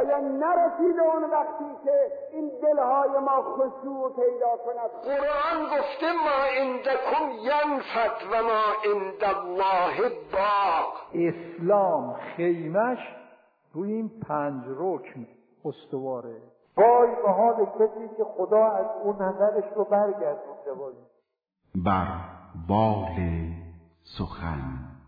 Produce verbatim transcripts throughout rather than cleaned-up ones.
آیا نرسیده اون وقتی که این دلهای ما خشوع پیدا کند؟ قرآن گفته ما عندکم ینفد و ما عند الله باق. اسلام خیمش روی این پنج رکن استواره. وای به حال کسی که خدا از اون نظرش رو برگردونده. وای بر بال سخن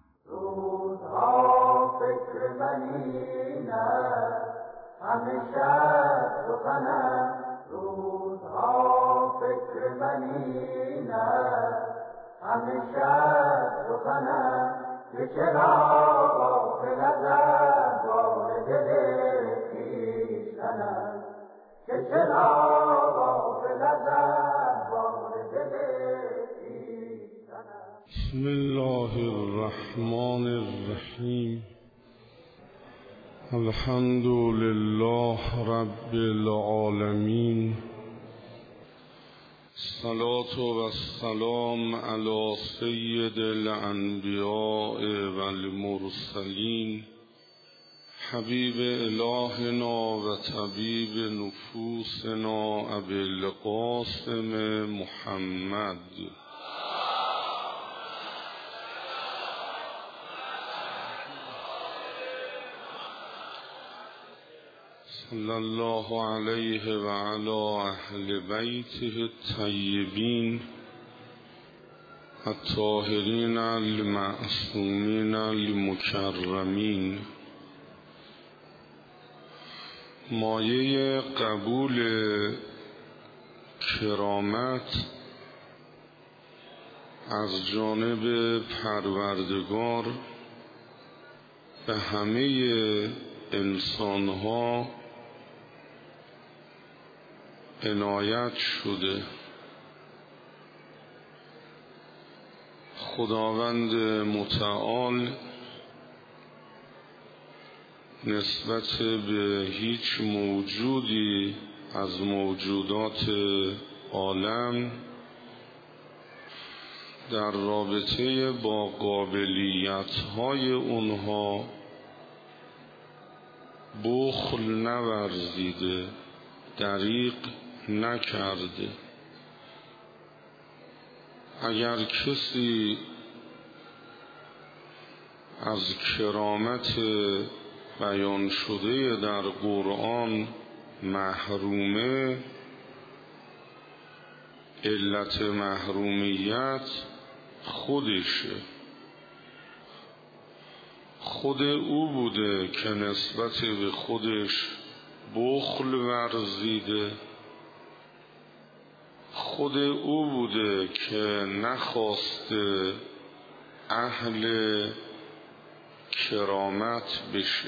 روزها فکر منی نه همیشه سخنم. روزها فکر منی نه همیشه سخنم. که چرا غافل ازم وارد دل خویشتنم. که چرا غافل ازم وارد دل خویشتنم. بسم الله الرحمن الرحیم. الحمد لله رب العالمین. الصلاة و السلام علی سید الانبیاء و المرسلین حبیب الهنا و طبیب نفوسنا ابی القاسم محمد. صلی الله علیه و علی اهل بیته الطیبین الطاهرین المعصومین المکرمین. مایه قبول کرامت از جانب پروردگار به همه انسانها عنایت شده. خداوند متعال نسبت به هیچ موجودی از موجودات عالم در رابطه با قابلیت‌های اونها بخل نورزیده، دریغ نکرده. اگر کسی از کرامت بیان شده در قرآن محرومه، علت محرومیت خودشه. خود او بوده که نسبت به خودش بخل ورزیده. خود او بوده که نخواسته اهل کرامت بشه.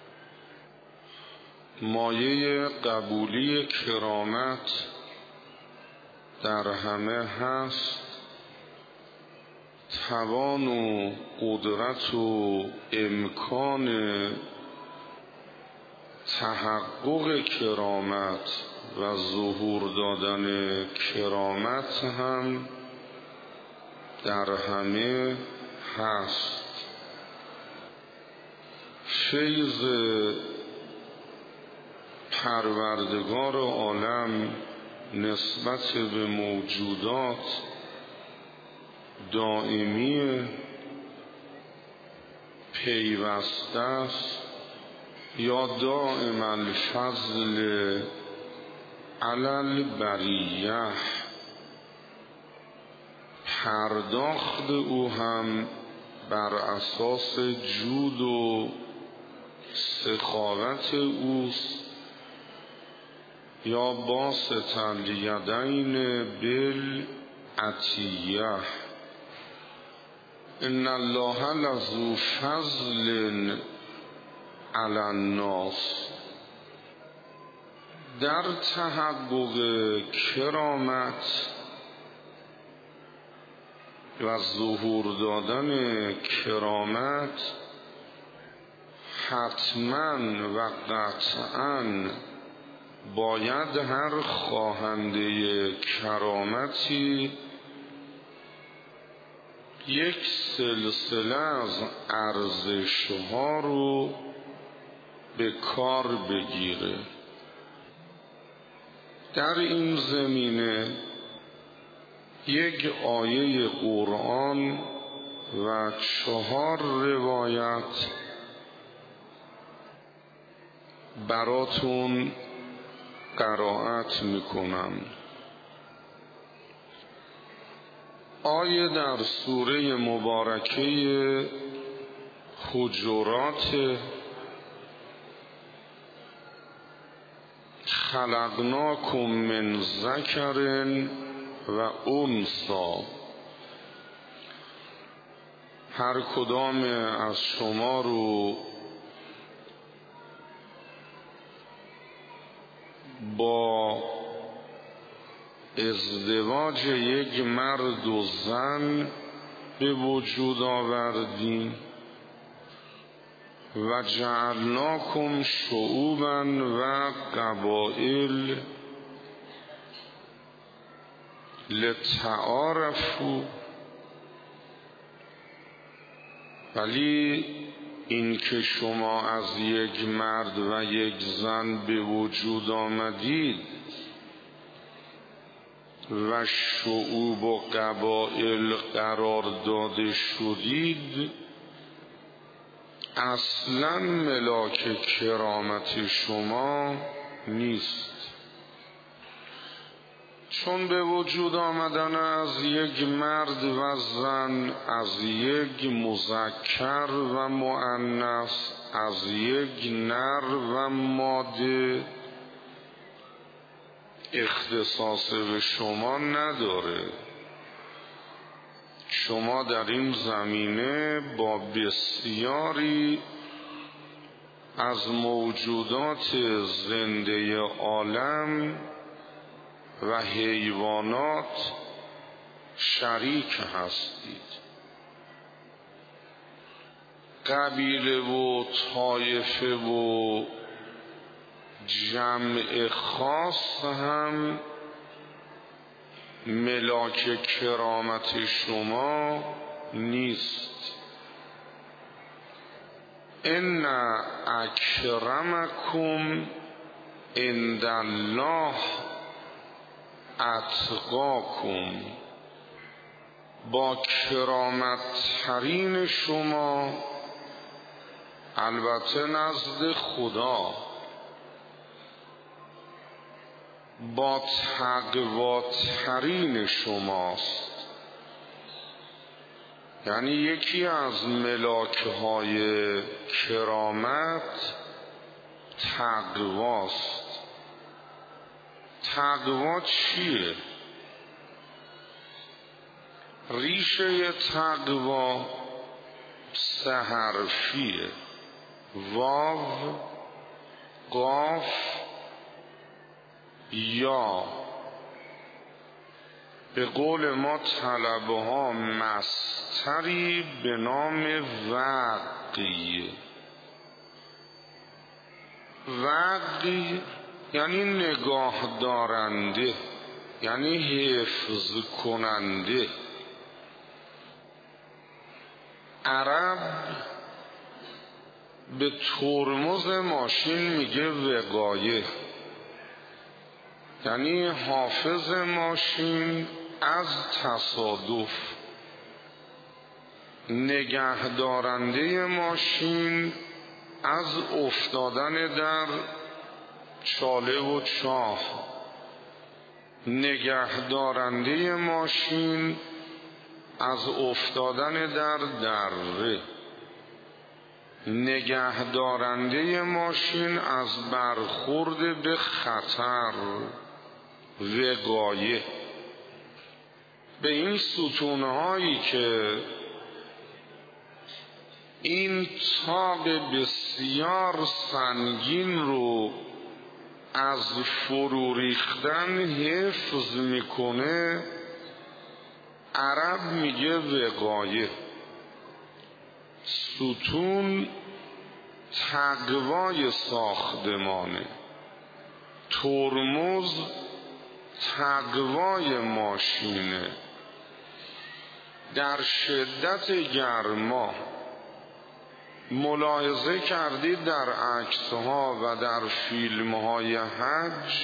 مایه قبولی کرامت در همه هست. توان و قدرت و امکان تحقق کرامت و ظهور دادن کرامت هم در همه هست. فیض پروردگار عالم نسبت به موجودات دائمی پیوسته است یا دائم الفضل علی البریه. پرداخت او هم بر اساس جود و سخاوت اوست یا باسط الیدین بالعطیه. ان الله لذو فضل علی الناس. در تحقق کرامت و ظهور دادن کرامت حتما و قطعا باید هر خواهنده کرامتی یک سلسله از ارزش‌ها رو به کار بگیره. در این زمینه یک آیه قرآن و چهار روایت براتون قرائت میکنم. آیه در سوره مبارکه حجرات: خلقناکم من ذکر و انثی. هر کدام از شما رو با ازدواج یک مرد و زن به وجود آوردیم و جعلناکم شعوبا و قبائل لتعارفوا. ولی این که شما از یک مرد و یک زن به وجود آمدید و شعوب و قبائل قرار داده شدید، اصلا ملاک کرامت شما نیست. چون به وجود آمدن از یک مرد و زن، از یک مذکر و مؤنث، از یک نر و ماده اختصاص به شما نداره. شما در این زمینه با بسیاری از موجودات زنده عالم و حیوانات شریک هستید. قبیله و طایفه و جمع خاص هم ملاک کرامت شما نیست. ان اکرمکم عند الله اتقاکم. با کرامت ترین شما البته نزد خدا با تقوا ترین شماست. یعنی یکی از ملاک‌های کرامت تقواست. تقوا چیه؟ ریشه تقوا سه حرفیه: واو، قاف، یا. به قول ما طلبه ها مصدری به نام وقی. وقی یعنی نگاه دارنده، یعنی حفظ کننده. عرب به ترمز ماشین میگه وقایه، یعنی حافظ ماشین از تصادف، نگه دارنده ماشین از افتادن در چاله و چاه، نگه دارنده ماشین از افتادن در دره، نگه دارنده ماشین از برخورد به خطر، وقایه. به این ستونهایی که این طاق بسیار سنگین رو از فرو ریختن حفظ میکنه عرب میگه وقایه. ستون تقوای ساختمانه، ترمز تقوای ماشینه. در شدت گرما ملاحظه کردید در عکس‌ها و در فیلم‌های حج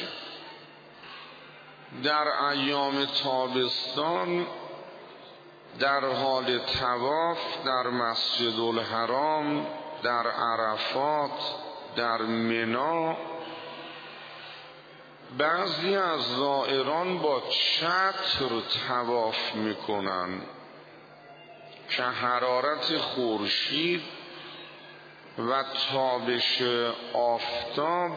در ایام تابستان در حال طواف در مسجد الحرام، در عرفات، در منی، بعضی از زائران با چتر طواف میکنن که حرارت خورشید و تابش آفتاب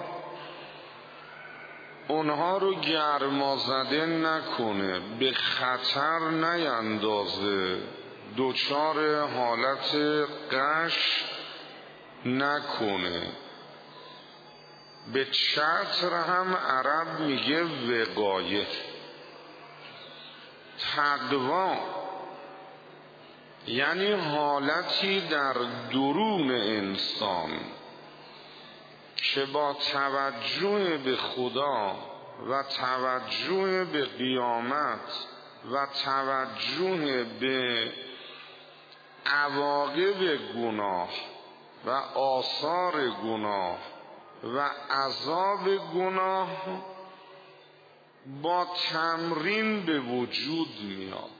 اونها رو گرمازده نکنه، به خطر نیندازه، دچار حالت غش نکنه. به چتر هم عرب میگه وقایه. تقوا یعنی حالتی در درون انسان که با توجه به خدا و توجه به قیامت و توجه به عواقب گناه و آثار گناه و عذاب گناه با تمرین به وجود میاد.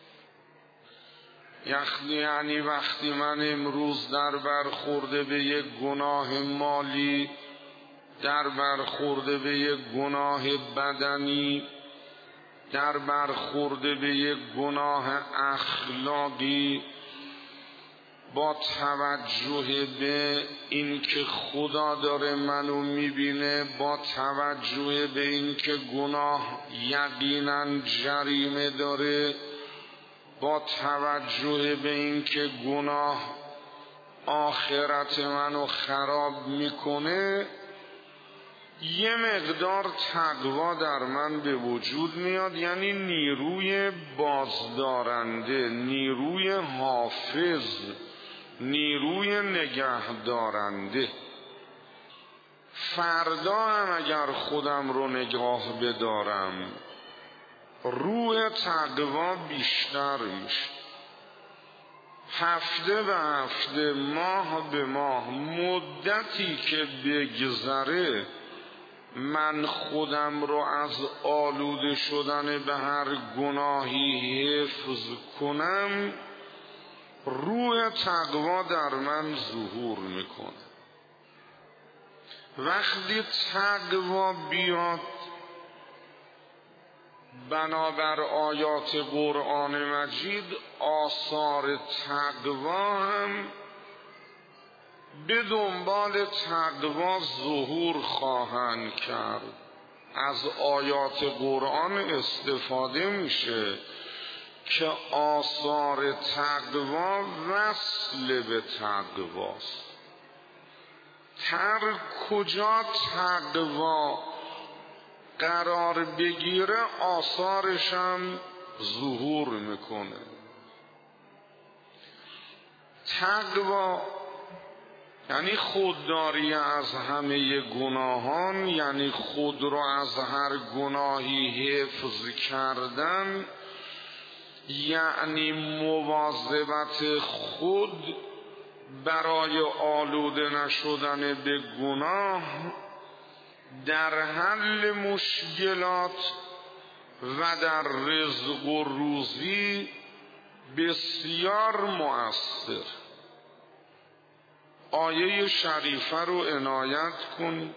یعنی وقتی من امروز در برخورده به یک گناه مالی، در برخورده به یک گناه بدنی، در برخورده به یک گناه اخلاقی، با توجه به این که خدا داره منو میبینه، با توجه به این که گناه یقینا جریمه داره، با توجه به این که گناه آخرت منو خراب میکنه، یه مقدار تقوا در من به وجود میاد. یعنی نیروی بازدارنده، نیروی حافظ، نیروی نگهدارنده. فردا هم اگر خودم رو نگاه بدارم، روح تقوا بیشتر میشه. هفته به هفته، ماه به ماه، مدتی که بگذره، من خودم رو از آلوده شدن به هر گناهی حفظ کنم، روح تقوا در من ظهور میکنه. وقتی تقوا بیاد، بنابر آیات قرآن مجید، آثار تقوا هم به دنبال تقوا ظهور خواهند کرد. از آیات قرآن استفاده میشه که آثار تقوا وصل به تقواست. هر کجا تقوا قرار بگیره، آثارش هم ظهور میکنه. تقوا یعنی خودداری از همه گناهان، یعنی خود را از هر گناهی حفظ کردن، یعنی مواظبت خود برای آلوده نشدن به گناه در حل مشکلات و در رزق و روزی بسیار مؤثر. آیه شریفه رو عنایت کن.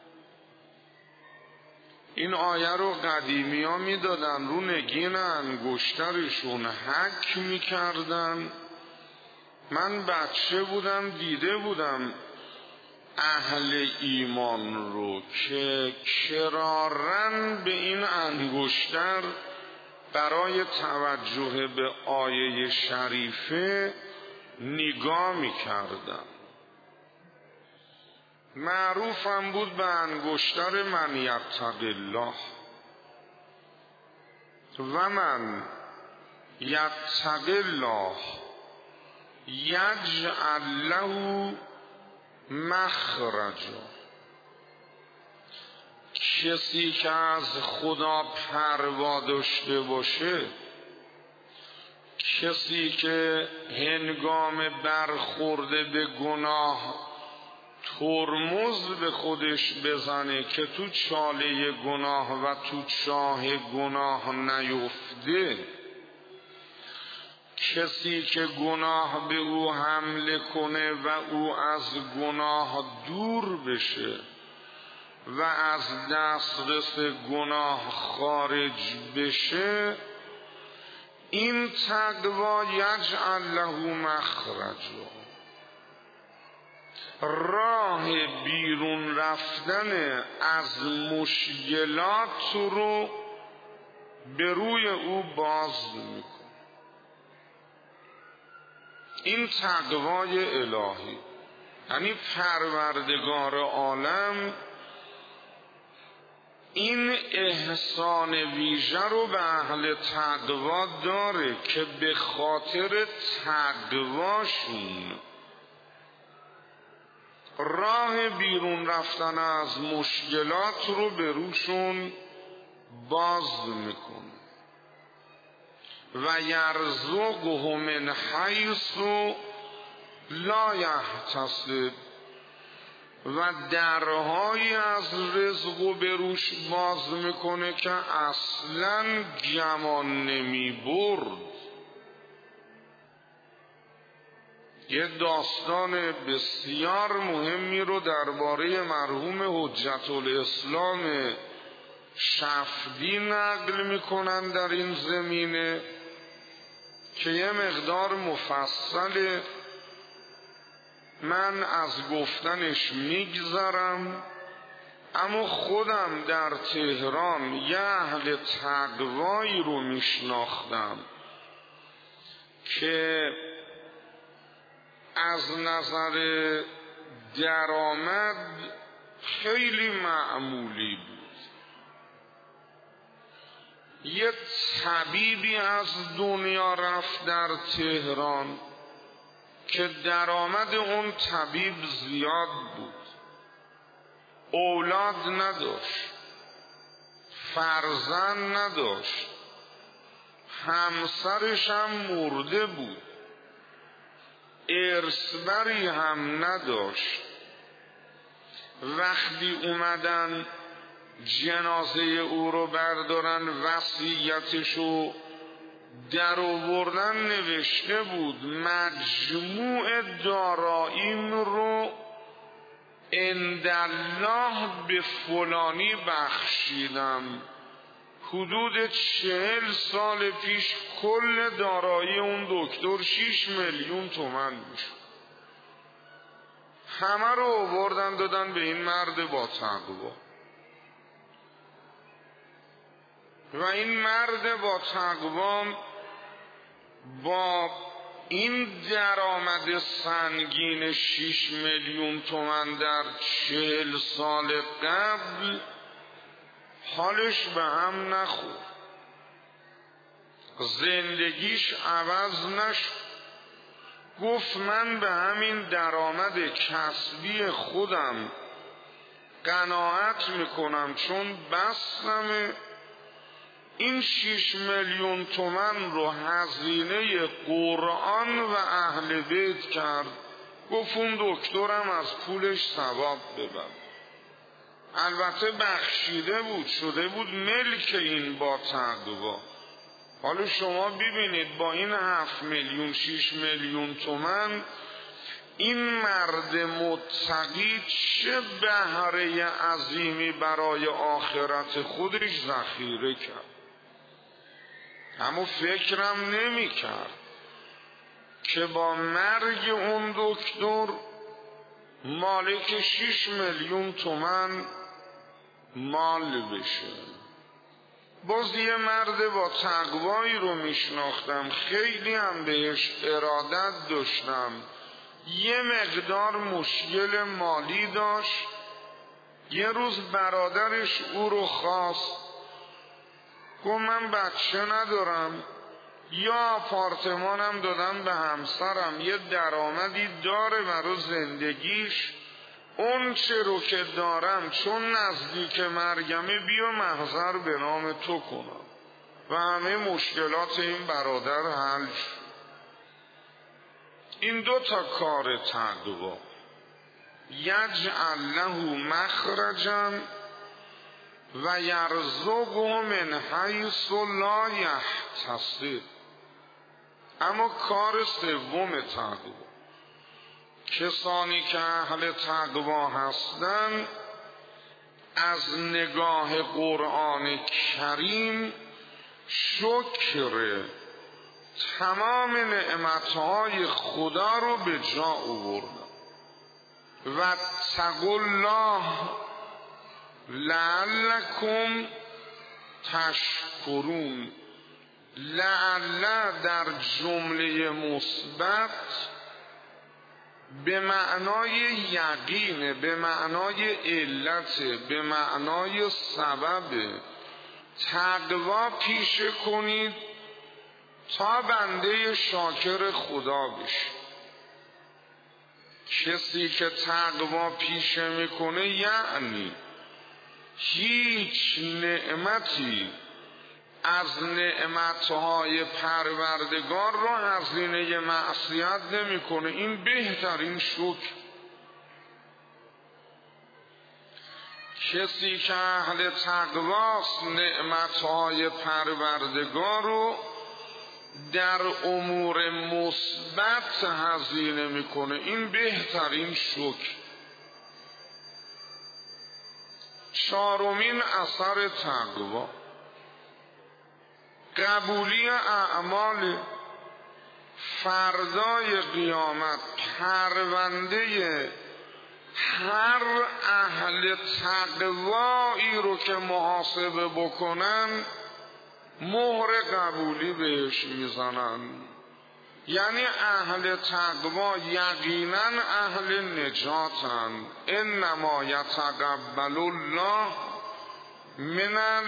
این آیه رو قدیمی ها می دادن، رو نگین انگشترشون حک می کردن. من بچه بودم دیده بودم اهل ایمان رو که کرارن به این انگشتر برای توجه به آیه شریفه نگاه می کردن. معروفم بود به انگشتر من یتق الله، و من یتق الله یجعل له مخرجا. کسی که از خدا پروا داشته باشه، کسی که هنگام برخورده به گناه ترمز به خودش بزنه که تو چاله گناه و تو چاه گناه نیفته، کسی که گناه به او حمله کنه و او از گناه دور بشه و از دسترس گناه خارج بشه، این تقوا یجعل له مخرجا، راه بیرون رفتن از مشکلات رو به روی او باز میکنه. این تقوای الهی، یعنی پروردگار عالم این احسان ویژه رو به اهل تقوا داره که به خاطر تقواشون راه بیرون رفتن از مشکلات رو به روشون باز میکنه. و یرزقه من حیث لا یحتسب، و درهایی از رزق و به روش باز میکنه که اصلا گمان نمی برد. یه داستان بسیار مهمی رو درباره مرحوم حجت الاسلام شفدی نقل میکنن در این زمینه که یه مقدار مفصل، من از گفتنش میگذرم، اما خودم در تهران یه اهل تقوایی رو میشناختم که از نظر درآمد خیلی معمولی بود. یه طبیبی از دنیا رفت در تهران که درآمد اون طبیب زیاد بود، اولاد نداشت، فرزند نداشت، همسرش هم مرده بود، ارثبری هم نداشت. وقتی اومدن جنازه او رو بردارن، وصیتشو در آوردن نوشته بود مجموع داراییم رو عند الله به فلانی بخشیدم. حدود چهل سال پیش کل دارایی اون دکتر شیش میلیون تومن میشه. همه رو آوردن دادن به این مرد با تقوا و این مرد با تقوا با این درآمد سنگین شیش میلیون تومن در چهل سال قبل حالش به هم نخورد، زندگیش عوض نشد. گفت من به همین درآمد کسبی خودم قناعت میکنم، چون بستم این شیش میلیون تومن رو هزینه قرآن و اهل بیت کرد. گفت اون دکترم از پولش ثواب ببر. البته بخشیده بود، شده بود ملک این با تقوا. حالا شما ببینید با این هفت میلیون شیش میلیون تومن این مرد متقی چه بهره عظیمی برای آخرت خودش ذخیره کرد. اما فکرم نمی کرد که با مرگ اون دکتر مالک شیش میلیون تومن مال بشه. باز یه مرد با تقوایی رو میشناختم، خیلی هم بهش ارادت داشتم. یه مقدار مشکل مالی داشت، یه روز برادرش او رو خواست، گفت من بچه ندارم، یا آپارتمانم دادم به همسرم، یه درآمدی داره برای زندگیش، اون چه رو که دارم چون نزدیک مرگمه بیا محضر به نام تو کنم و همه مشکلات این برادر حل شد. این دو تا کار تقوا، یجعل له مخرجا و یرزقه من حیث لا یحتسب. اما کار سوم تقوا، کسانی که اهل تقوا هستند از نگاه قرآن کریم شکر تمام نعمتهای خدا رو به جا آوردن. و اتقوا الله لعلکم تشکرون. لعل در جمله مثبت به معنای یقین، به معنای علت، به معنای سبب. تقوا پیشه کنید تا بنده شاکر خدا بشه. کسی که تقوا پیشه میکنه یعنی هیچ نعمتی از نعمتهای پروردگار رو هزینه معصیت نمیکنه. این بهترین شکر. کسی که اهل تقواست نعمتهای پروردگار رو در امور مثبت هزینه میکنه. این بهترین شکر. چهارمین اثر تقوا قبولی اعمال. فردای قیامت پرونده هر اهل تقوایی رو که محاسبه بکنن مهر قبولی بهش میزنن. یعنی اهل تقوا یقینا اهل نجاتن. انما یتقبل الله من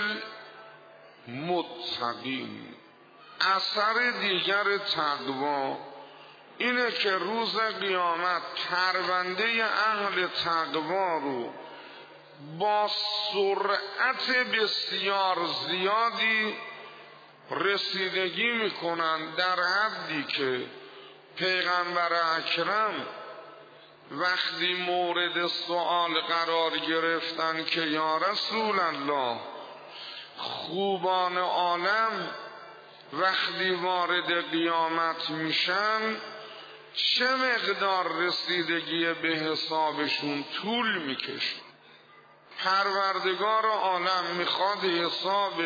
المتقین. اثر دیگر تقوا اینه که روز قیامت پرونده اهل تقوا رو با سرعت بسیار زیادی رسیدگی میکنن، در حدی که پیغمبر اکرم وقتی مورد سؤال قرار گرفتن که یا رسول الله خوبان عالم وقتی وارد قیامت میشن چه مقدار رسیدگی به حسابشون طول میکشه؟ پروردگار عالم میخواد حساب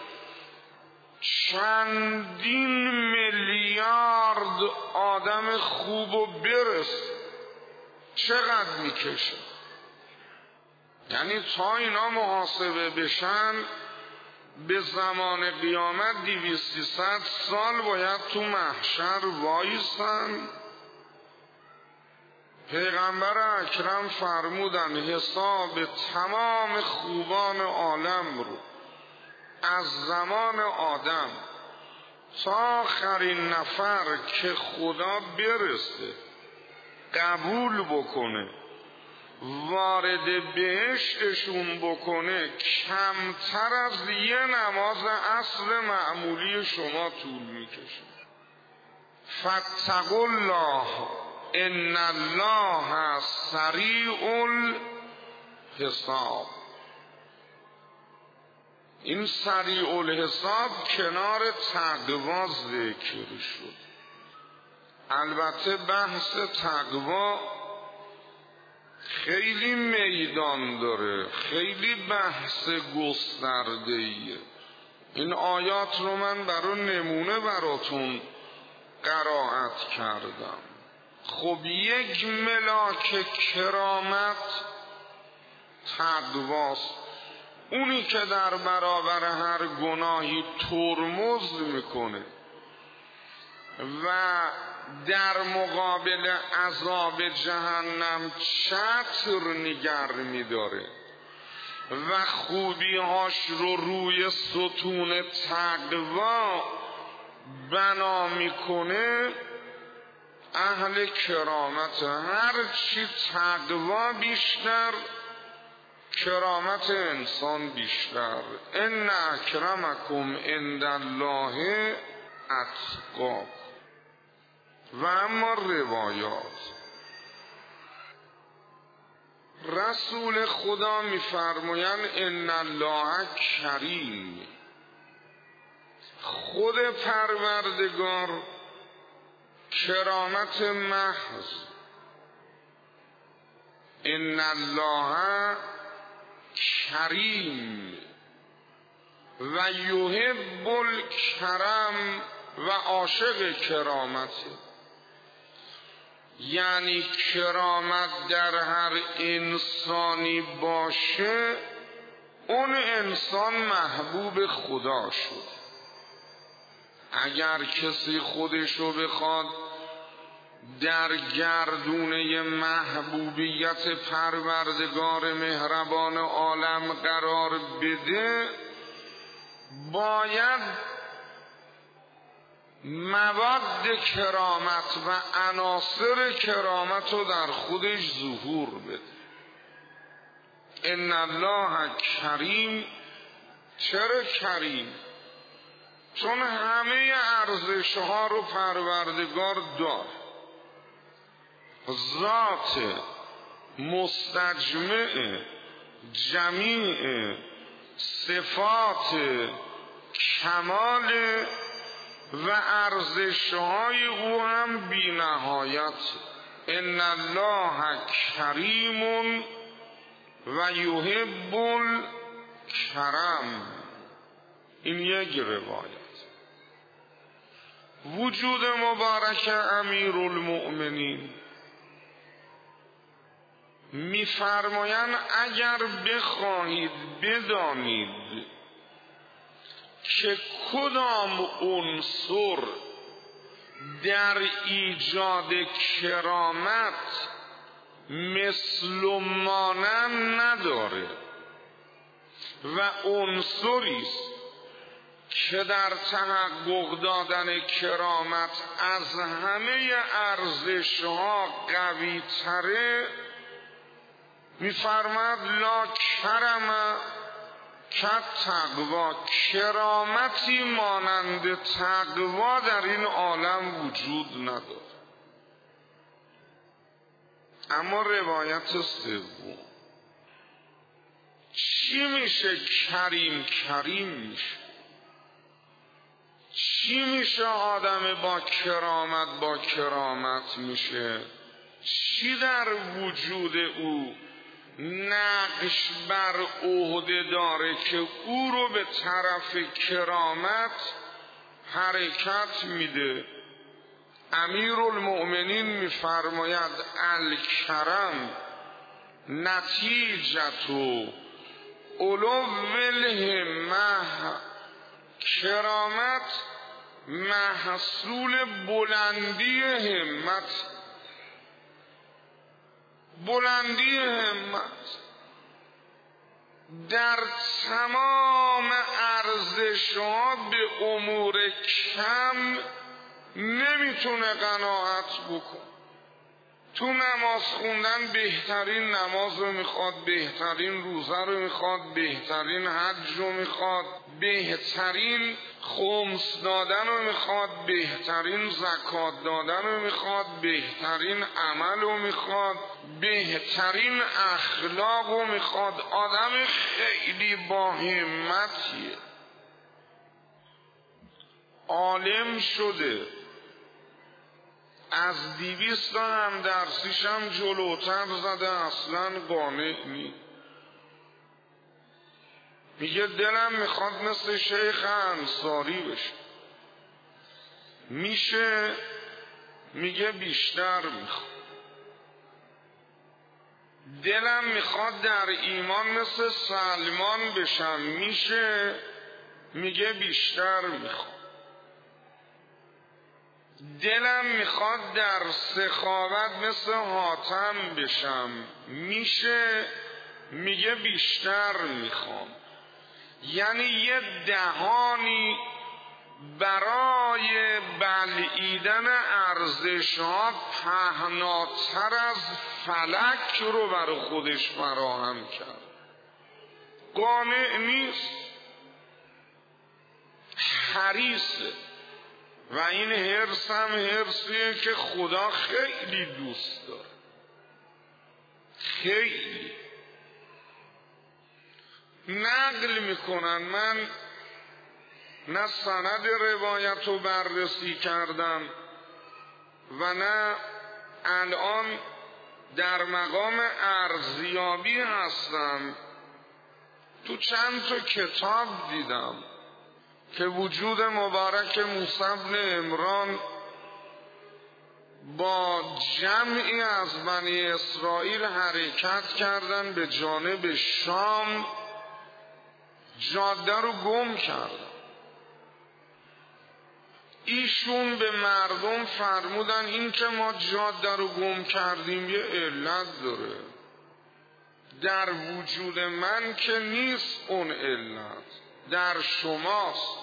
چندین میلیارد آدم خوب و برسه. چقدر میکشه؟ یعنی تا اینا محاسبه بشن به زمان قیامت دویست سیصد سال باید تو محشر وایسن. پیغمبر اکرم فرمودن حساب تمام خوبان عالم رو از زمان آدم تا آخرین نفر که خدا برسه قبول بکنه وارد بهشتشون بکنه کمتر از یه نماز عصر معمولی شما طول میکشه. فاتقوا الله ان الله سریع الحساب. این سریع الحساب کنار تقوا ذکر شد. البته بحث تقوا خیلی میدان داره، خیلی بحث گسترده‌ایه. این آیات رو من برای نمونه براتون قرائت کردم. خب یک ملاک کرامت تقواست، اونی که در برابر هر گناهی ترمز میکنه و در مقابل عذاب جهنم چتر نگر میداره و خوبیهاش رو روی ستون تقوا بنا میکنه. اهل کرامت. هر چی تقوا بیشتر کرامت انسان بیشتر. ان اکرمکم عند الله اتقاکم. و اما روایات، رسول خدا می‌فرمایند ان الله کریم، خود پروردگار کرامت محض، ان الله کریم و یحب الکرم و عاشق کرامته. یعنی کرامت در هر انسانی باشه، اون انسان محبوب خدا شد. اگر کسی خودشو بخواد در گردونه محبوبیت پروردگار مهربان عالم قرار بده، باید مواد کرامت و عناصر کرامت رو در خودش ظهور بده. ان الله کریم. چرا کریم؟ چون همه ارزش ها رو پروردگار دار. ذات مستجمع جمیع صفات کمال و ارزش های او هم بی نهایت. ان الله کریم و یحب الکرم. این یک روایت. وجود مبارک امیر المؤمنین می‌فرمایند اگر بخواهید بدانید که کدام عنصر در ایجاد کرامت مثل و مانند نداره و عنصری است که در تحقق دادن کرامت از همه ارزش‌ها قوی تره، می‌فرماید لا کرم کالتقوا، کرامتی مانند تقوا در این عالم وجود نداره. اما روایت سوم، چی میشه کریم کریم میشه؟ چی میشه آدم با کرامت با کرامت میشه؟ چی در وجود او نقش بر عهده داره که او رو به طرف کرامت حرکت میده؟ امیر المؤمنین میفرماید الکرم نتیجت و علو الهمه، کرامت محصول بلندی همت. بلندی همت در تمام ارزش‌ها به امور کم نمیتونه قناعت بکن. تو نماز خوندن بهترین نماز رو میخواد، بهترین روزه رو میخواد، بهترین حج رو میخواد، بهترین خمس دادن رو میخواد، بهترین زکات دادن رو میخواد، بهترین عمل رو میخواد، بهترین اخلاق رو میخواد. آدم خیلی با همتیه، عالم شده، از دیویست هم درسیش هم جلوتر زده، اصلا قانع نی. میگه دلم میخواد مثل شیخ انصاری بشه. میشه؟ میگه بیشتر میخواد. دلم میخواد در ایمان مثل سلمان بشم. میشه؟ میگه بیشتر میخواد. دلم میخواد در سخاوت مثل حاتم بشم. میشه؟ میگه بیشتر میخوام. یعنی یه دهانی برای بلعیدن ارزش‌ها پهناتر از فلک رو برای خودش فراهم کرد. قانع نیست، حریصه. و این حرص هم حرصیه که خدا خیلی دوست داره، خیلی. نقل میکنن، من نه سند روایت رو بررسی کردم و نه الان در مقام ارزیابی هستم، تو چند تا کتاب دیدم که وجود مبارک موسی بن عمران با جمعی از بنی اسرائیل حرکت کردن به جانب شام، جاده رو گم کردن. ایشون به مردم فرمودن این که ما جاده رو گم کردیم یه علت داره، در وجود من که نیست اون علت، در شماست.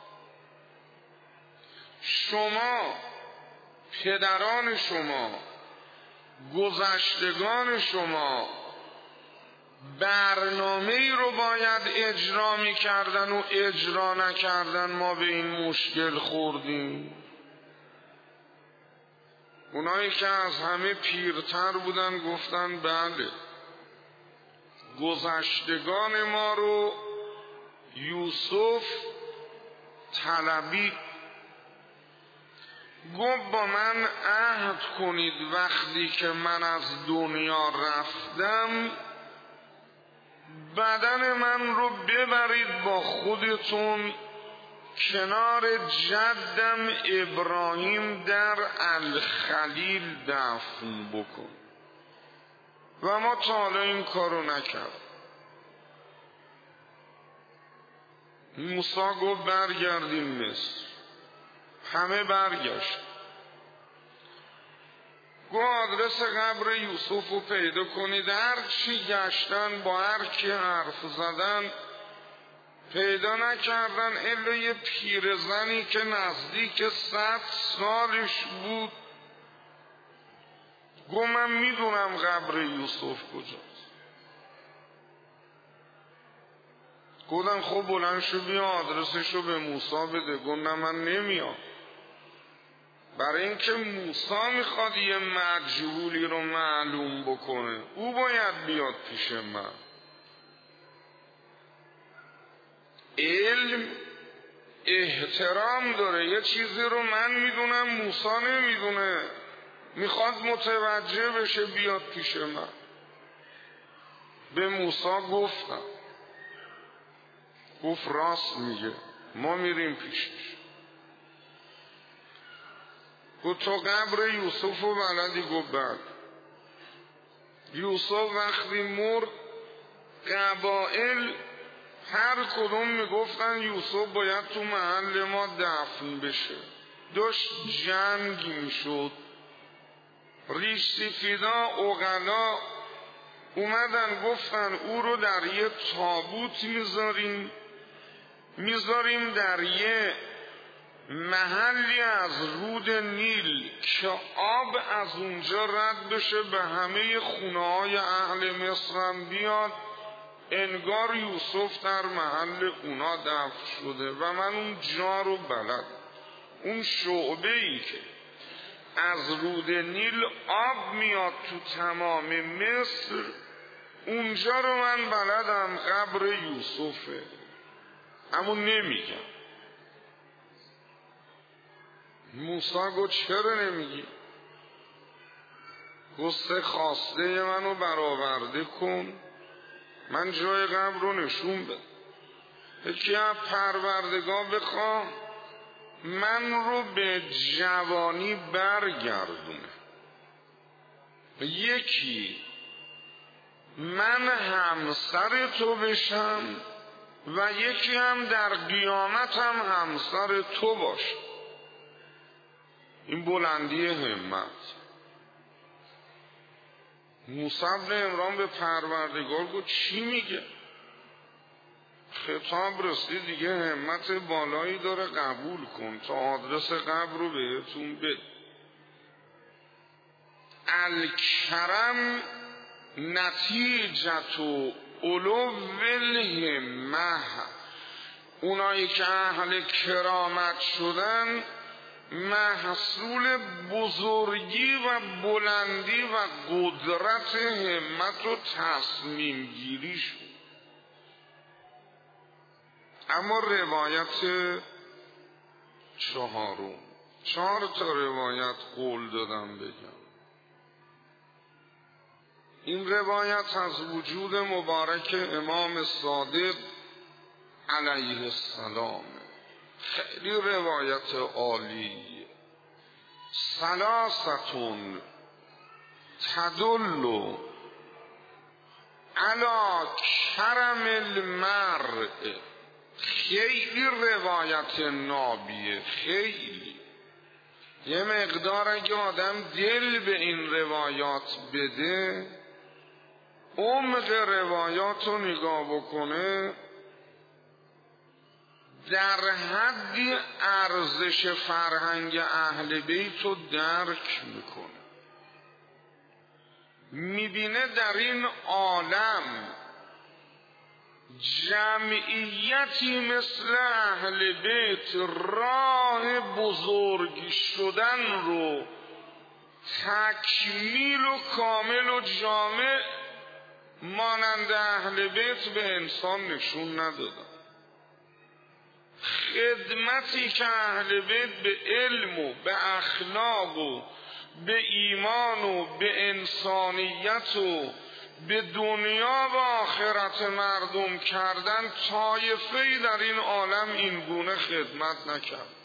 شما، پدران شما، گذشتگان شما برنامه ای رو باید اجرا می کردن و اجرا نکردن، ما به این مشکل خوردیم. اونایی که از همه پیرتر بودن گفتن بله، گذشتگان ما رو یوسف طلبی، گفت با من عهد کنید وقتی که من از دنیا رفتم بدن من رو ببرید با خودتون کنار جدم ابراهیم در الخلیل دفن بکن. و ما تا حالا این کارو نکرد. موسی گفت برگردیم مصر. همه برگشت. گفت آدرس قبر یوسف رو پیدا کنید. هر چی گشتن، با هر کی حرف زدن، پیدا نکردن الا یه پیرزنی که نزدیک صد سالش بود. گفت من میدونم قبر یوسف کجاست. گفتم خب بلند شو بیا آدرسشو به موسی بده. گفت نه من نمیام، برای اینکه موسی میخواد یه مجهولی رو معلوم بکنه، او باید بیاد پیش من. علم احترام داره، یه چیزی رو من میدونم موسی نمیدونه، میخواد متوجه بشه بیاد پیش من. به موسی گفتم، گفت راست میگه، ما میریم پیشش. گفت تو قبر یوسف و بلدی؟ گفت بله. یوسف وقتی مرد قبائل هر کدوم میگفتن یوسف باید تو محل ما دفن بشه. داشت جنگ میشد. ریش سفیدا اغلا اومدن گفتن او رو در یه تابوت میذاریم میذاریم در یه محلی از رود نیل که آب از اونجا رد بشه به همه خونه های اهل مصرم بیاد، انگار یوسف در محل اونا دفن شده. و من اون جا رو بلد، اون شعبه ای که از رود نیل آب میاد تو تمام مصر، اونجا رو من بلدم، قبر یوسفه. اما نمیگم. موسی گفت چرا نمیگی؟ گفت سه خواسته منو برآورده کن، من جای قبر رو نشون بده. یکی از پروردگار بخوا من رو به جوانی برگردونه، یکی من همسر تو بشم و یکی هم در قیامت هم همسر تو باشه. این بلندی همت. موسی بن عمران به پروردگار گفت چی میگه؟ خطاب رسید دیگه، همت بالایی داره، قبول کن تا آدرس قبر رو بهتون بده. الکرم نتیجت و علو الهمه. اونایی که اهل کرامت شدن محصول بزرگی و بلندی و قدرت همت و تصمیم گیری شد. اما روایت چهارم، چهار تا روایت قول دادم بگم. این روایت از وجود مبارک امام صادق علیه السلام، خیلی روایت عالیه. ثلاثتون تدل علی کرم المرء، خیلی روایت نابیه، خیلی. یه مقدار اگه آدم دل به این روایات بده، عمق روایات رو نگاه بکنه، در حدی ارزش فرهنگ اهل بیت رو درک میکنه. میبینه در این عالم جمعیتی مثل اهل بیت راه بزرگ شدن رو تکمیل و کامل و جامع مانند اهل بیت به انسان نشون ندادن. خدمتی که اهل بیت به علم و به اخلاق و به ایمان و به انسانیت و به دنیا و آخرت مردم کردن، طایفه‌ای در این عالم این گونه خدمت نکرد.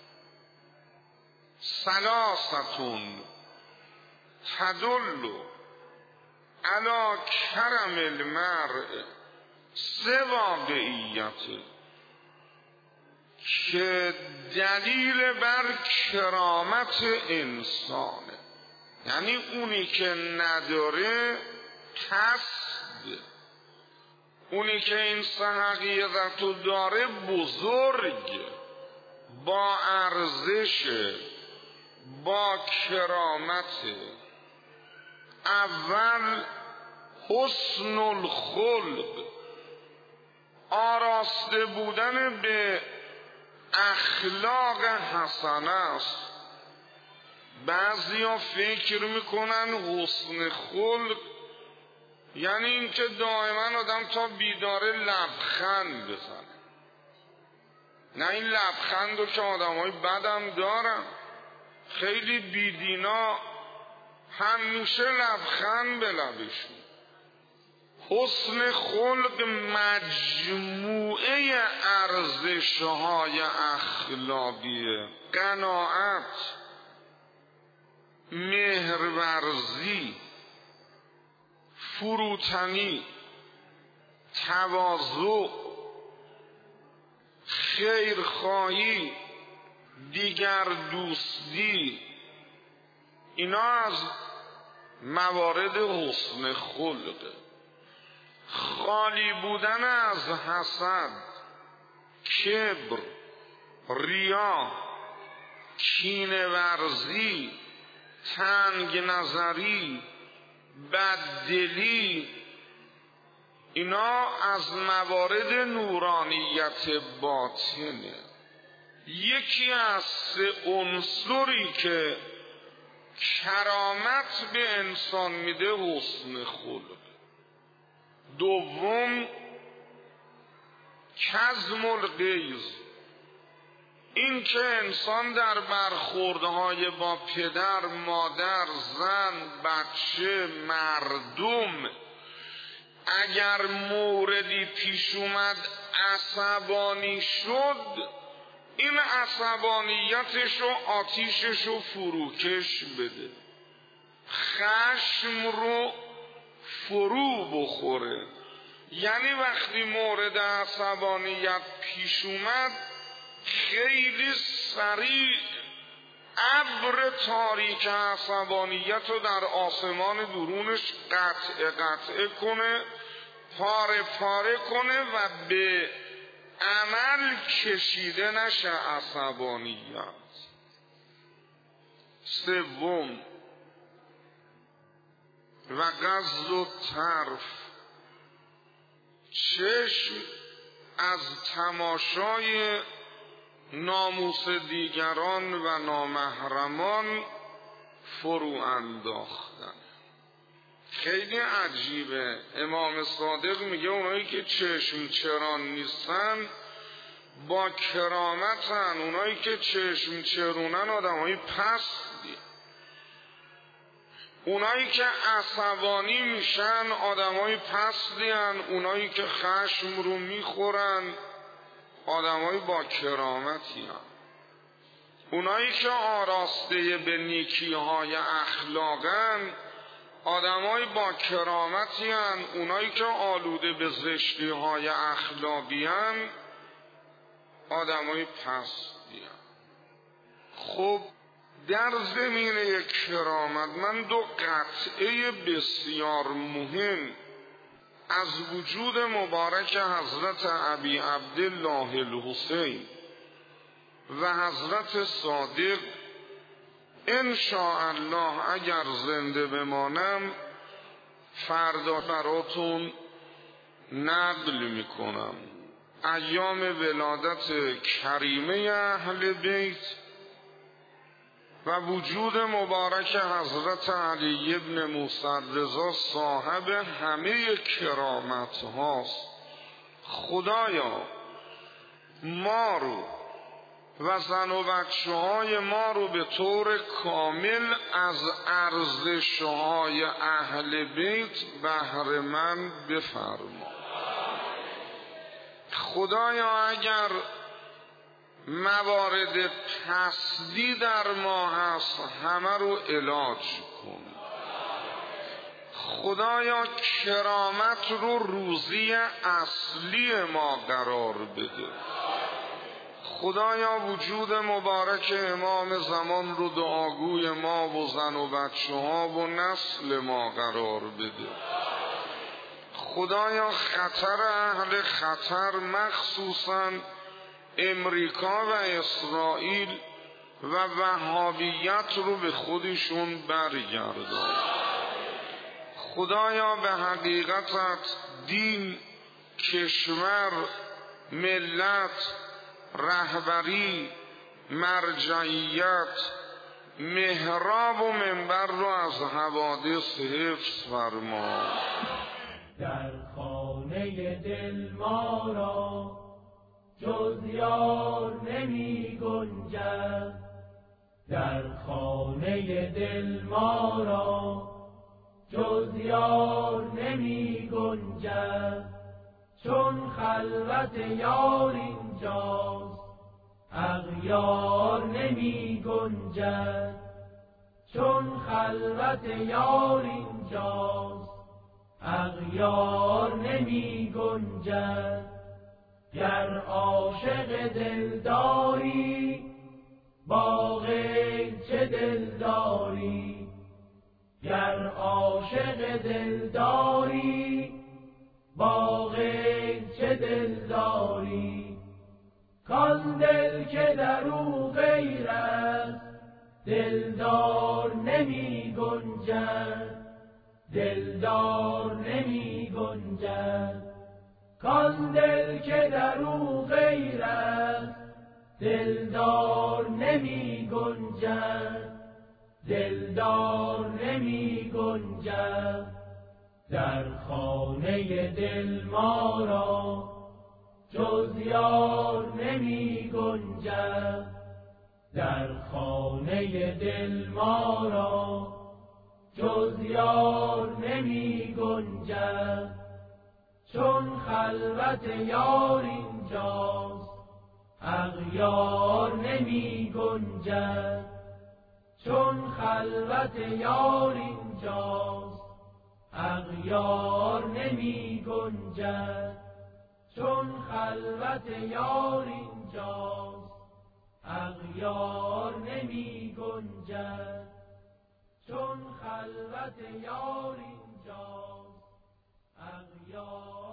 ثلاثتون تدل علی کرم المرء، سه واقعیت که دلیل بر کرامت انسانه. یعنی اونی که نداره کسب، اونی که این سه حقیقت رو داره بزرگ، با ارزش، با کرامت. اول حسن الخلق، آراسته بودن به اخلاق حسنه است. بعضیا فکر میکنن حسن خلق یعنی اینکه دائما آدم تا بیداره لبخند بزنه. نه، این لبخند رو که آدم های بدم دارن، خیلی بیدینا همیشه لبخند به لبشون. حسن خلق مجموعه ارزش‌های اخلاقیه: قناعت، مهرورزی، فروتنی، تواضع، خیرخواهی، دیگر دوستی. اینا از موارد حسن خلقه. خالی بودن از حسد، کبر، ریا، کینه ورزی، تنگ نظری، بددلی، اینا از موارد نورانیت باطنه. یکی از سه عنصری که کرامت به انسان میده حسن خلق. دوم کظم الغیظ، این که انسان در برخوردهای با پدر، مادر، زن، بچه، مردم اگر موردی پیش اومد عصبانی شد، این عصبانیتش و آتیشش رو فروکش بده، خشم رو فرو بخوره. یعنی وقتی مورد عصبانیت پیش اومد، خیلی سریع ابر تاریک عصبانیت رو در آسمان درونش قطع قطع کنه، پاره پاره کنه و به عمل کشیده نشه عصبانیت. سوم و غض الطرف، چشم از تماشای ناموس دیگران و نامحرمان فرو انداختن. خیلی عجیبه. امام صادق میگه اونایی که چشم چران نیستن با کرامتن، اونایی که چشم چرونن آدمای پستی، اونایی که عصبانی میشن آدمای پستی هن، اونایی که خشم رو میخورن آدمای با کرامتی هن، اونایی که آراسته به نیکی های اخلاقن آدمای با کرامتی هن، اونایی که آلوده به زشتی های اخلاقی هن آدمای پستی هن. خب در زمینه کرامت من دو قطعه بسیار مهم از وجود مبارک حضرت ابی عبدالله الحسین و حضرت صادق ان شاء الله اگر زنده بمانم فردا براتون نقل میکنم. ایام ولادت کریمه اهل بیت و وجود مبارک حضرت علی ابن موسی رضا صاحب همه کرامت هاست. خدایا ما رو و زن و بچه های ما رو به طور کامل از ارزش های اهل بیت بهره مند بفرما. خدایا اگر موارد پستی در ما هست همه رو علاج کن. خدایا کرامت رو روزی اصلی ما قرار بده. خدایا وجود مبارک امام زمان رو دعاگوی ما و زن و بچه ها و نسل ما قرار بده. خدایا خطر اهل خطر مخصوصاً امریکا و اسرائیل و وهابیت رو به خودشون برگردان. خدایا به حقیقتت دین، کشور، ملت، رهبری، مرجعیت، محراب و منبر رو از حوادث حفظ فرما. در خانه دل ما را جز یار نمی گنجد، در خانه دل ما را جز یار نمی گنجد، چون خلوت یار اینجاست اغیار نمی گنجد، چون خلوت یار اینجاست اغیار نمی گنجد. گر عاشق دلداری با غیر چه دلداری، گر عاشق دلداری با غیر چه دلداری، کان دل که در او غیر است دلدار نمی گنجد، دلدار نمی گنجد، کان دل که در او غیر است دلدار نمی گنجد، دلدار نمی گنجد. در خانه دل ما را جز یار نمی گنجد، در خانه دل ما را جز یار نمی گنجد، چون خلوت یار اینجاست اغیار نمی گنجد، چون خلوت یار اینجاست اغیار نمی گنجد، چون خلوت یار اینجاست اغیار نمی گنجد، چون خلوت یار اینجاست اغیار